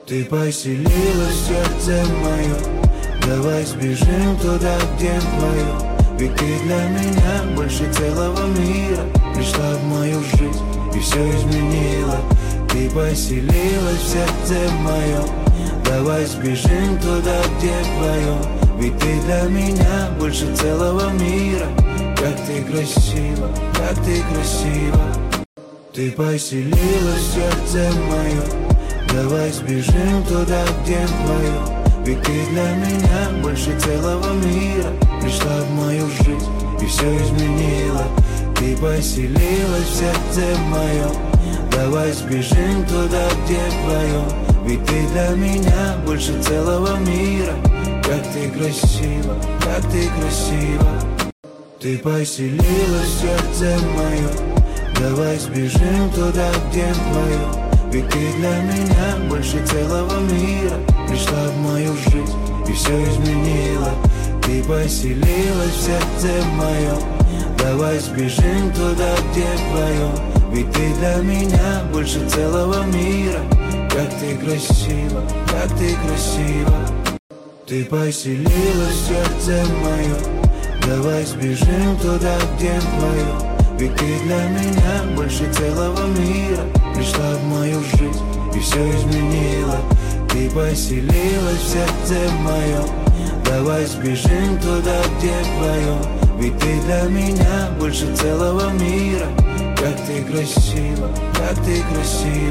Ты поселилась в сердце мое, давай сбежим туда, где твое. Ведь ты для меня больше целого мира. Пришла в мою жизнь и все изменила. Ты поселилась в сердце моем, давай сбежим туда, где твое. Ведь ты для меня больше целого мира. Как ты красива, как ты красива. Ты поселилась в сердце мое, давай сбежим туда, где твое. Ведь ты для меня больше целого мира. Пришла в мою жизнь и все изменила. Ты поселилась в сердце моем, давай сбежим туда, где твое. Ведь ты для меня больше целого мира. Как ты красива, как ты красива. Ты поселилась в сердце мое, давай сбежим туда, где твое. Ведь ты для меня больше целого мира. Пришла в мою жизнь и все изменила. Ты поселилась в сердце моем, давай сбежим туда, где твое. Ведь ты для меня больше целого мира. Как ты красива, как ты красива. Ты поселилась в сердце мое, давай сбежим туда, где твое. Ведь ты для меня больше целого мира. Пришла в мою жизнь и все изменила. Ты поселилась в сердце моем, давай сбежим туда, где твое. Ведь ты для меня больше целого мира. Как ты красива, как ты красива.